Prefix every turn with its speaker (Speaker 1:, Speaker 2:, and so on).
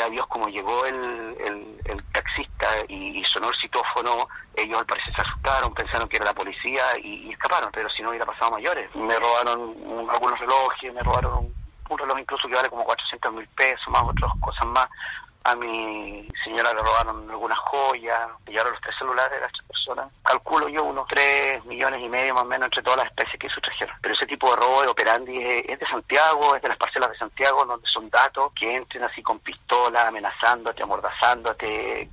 Speaker 1: sabrá Dios cómo llegó el taxista y sonó el citófono. Ellos al parecer se asustaron, pensaron que era la policía y escaparon, pero si no hubiera pasado a mayores. Me robaron algunos relojes, me robaron un reloj incluso que vale como 400.000 pesos, más otras cosas más. A mi señora le robaron algunas joyas, llevaron los 3 celulares de las 3 personas. Calculo yo unos 3,5 millones más o menos entre todas las especies que sustrajeron. Pero ese tipo de robo de operandi es de Santiago, es de las parcelas de Santiago, donde son datos que entren así con pistola, amenazándote, amordazándote,